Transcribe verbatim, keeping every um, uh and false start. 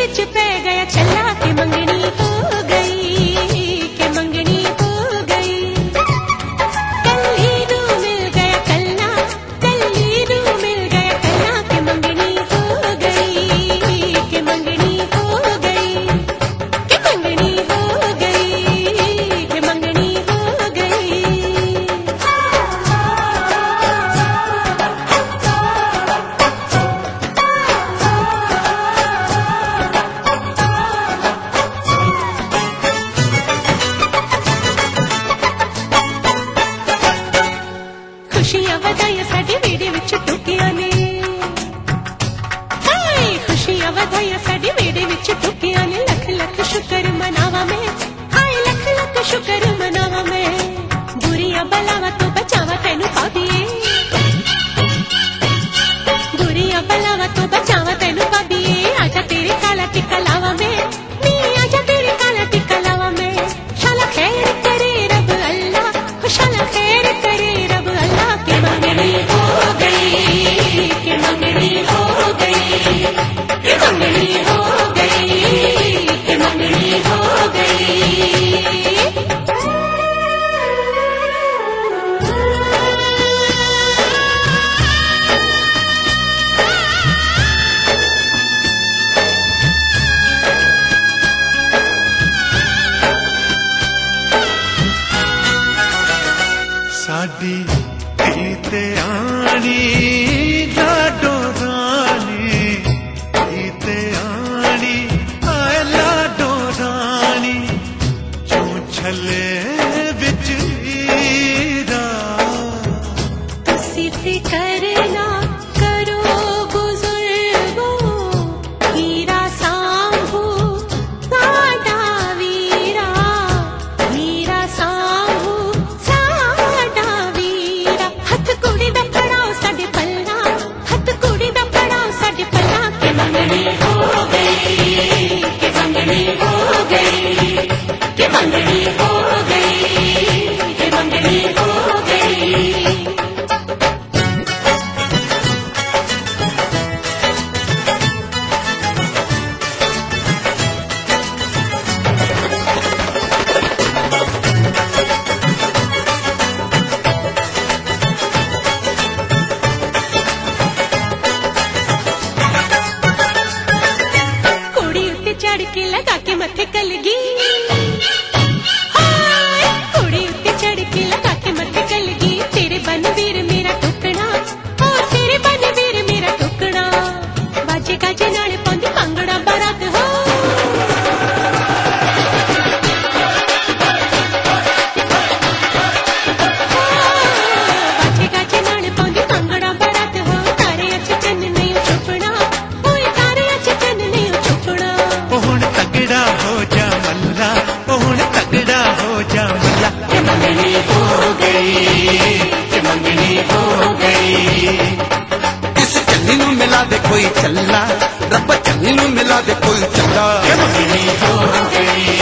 विच पै गया चला के मंगनी हो गई, के मंगनी हो गई। कल्ली नू मिल गया कल्ला, कल्ली नू मिल गया कल्ला के मंगनी हो गई, के मंगनी हो गई, के मंगनी हो गई, के मंगनी हो गई। खुशियां बधाइयां साडे वेड़े विच टुकियां ने, हाय खुशियां बधाइयां साडे वेड़े विच टुकियां ने। लख लख शुक्र मनावा मैं, हाय लख लख शुक्र मनावा मैं। बुरियां बलावां तो बचावा तैनू पाबीए, बुरियां बलावां तो बचावा तैनू पाबीए। आजा तेरे काला टिक्का लावा मैं, नी आजा तेरे काला टिक्का लावा मैं। शाला खैर करे रब अल्लाह, शाला खैर करे रब अल्लाह। के मंगनी हो गई, के मंगनी हो गई, के मंगनी हो गई, के मंगनी हो गई। साडी ते आनी लाडो रानी, ते आनी आए लाडो रानी। चो छले विच हीरा, तुसी फिकर ना करो बुजुर्गो, हीरा सांभो साडा वीरा, हीरा सांभो साडा वीरा। हथ कुड़ी दा फड़ाओ साडे पल्ला, हथ कुड़ी दा फड़ाओ साडे पल्ला। के मंगनी हो गई, के मंगनी हो गई, के मंगनी हो गई, के मंगनी हो गई। कुड़ी उत्ते चढ़ के लगा के मथे कलगी, हाय कुड़ी उत्ते चढ़ के लगा के मथे कलगी। तेरे बन वीर मेरा टुकड़ा, ओ तेरे बन वीर मेरा टुकड़ा। बाजे गाजे नाल पांदी कांगड़ा बारात हो, बाजे गाजे नाल पांदी कांगड़ा बारात हो। तारे अच चन्न नहीं चुपना, ओए तारे अच चन्न नहीं चुपना। हुण तगड़ा हो जा मल्ला, हुण तगड़ा हो जा मल्ला। के मंगनी हो गई, के मंगनी हो गई। इस चन्नी नू मिला दे कोई चल्ला, रब चन्नी नू मिला दे कोई चल्ला। के मंगनी हो गई।